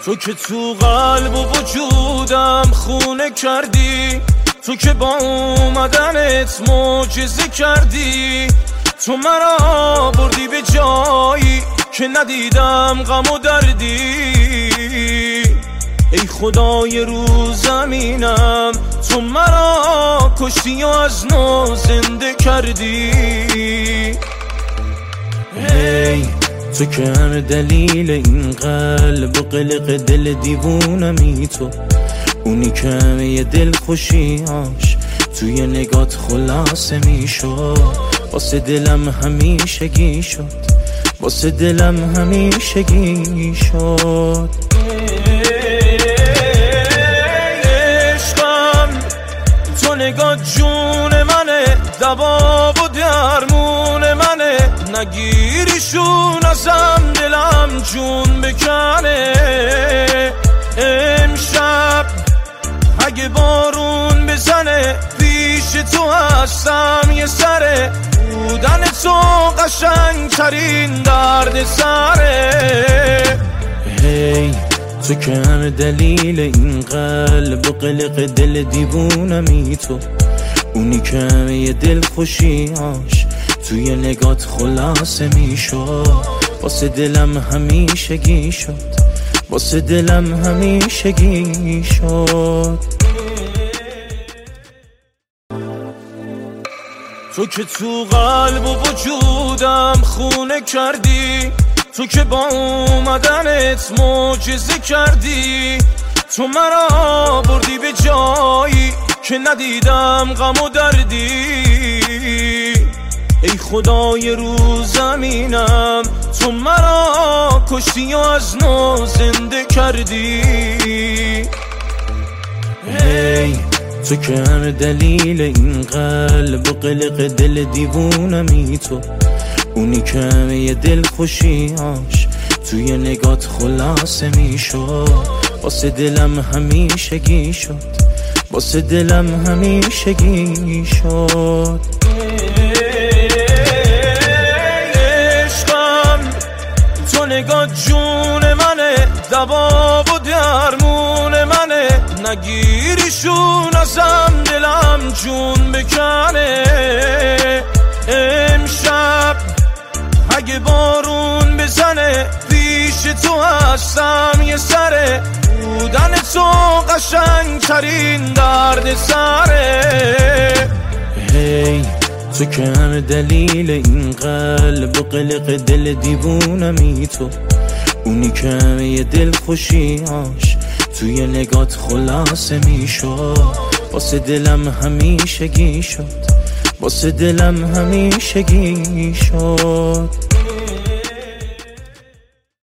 تو که تو قلب و وجودم خونه کردی، تو که با اومدنت معجزه کردی، تو مرا بردی به جایی که ندیدم غم و دردی. ای خدای رو زمینم تو مرا کشتی و از نو زنده کردی. هی تو که هر دلیل این قلب و قلق دل دیوونمی، تو اونی که همه دل خوشیاش توی نگات خلاصه میشد. واسه دلم همیشگی شد، واسه دلم همیشگی شد. عشقم تو نگات جون منه، دوا و درمون منه، نگیریشون ازم دلم جون بکنه. امشب اگه بارون بزنه پیش تو هستم یه سره، بودن تو قشنگ ترین درد سره. هی تو که هر دلیل این قلب و قلق دل دیوونمی، تو اونی که همه دل خوشیاش توی نگات خلاصه میشد. واسه دلم همیشگی شد، واسه دلم همیشگی شد. تو که تو قلب و وجودم خونه کردی، تو که با اومدنت معجزه کردی، تو مرا بردی به جایی که ندیدم غم و دردی. ای خدای رو زمینم تو مرا کشتی و از نو زنده کردی. هی تو که هر دلیل این قلب و قلق دل دیوونمی، تو اونی که همه دل خوشیاش توی نگات خلاصه میشد. واسه دلم همیشگی شد، واسه دلم همیشگی شد. عشقم تو نگات جون منه، دوا و درمون منه، نگیریشون ازم دلم جون بکنه. امشب اگه بارون بزنه پیش تو هستم یه سره، بودن تو قشنگ ترین درد سره. هی تو که هر دلیل این قلب و قلق دل دیوونمی، تو اونی که همه دل خوشیاش توی نگات خلاصه میشد. واسه دلم همیشگی شد، واسه دلم همیشگی شد.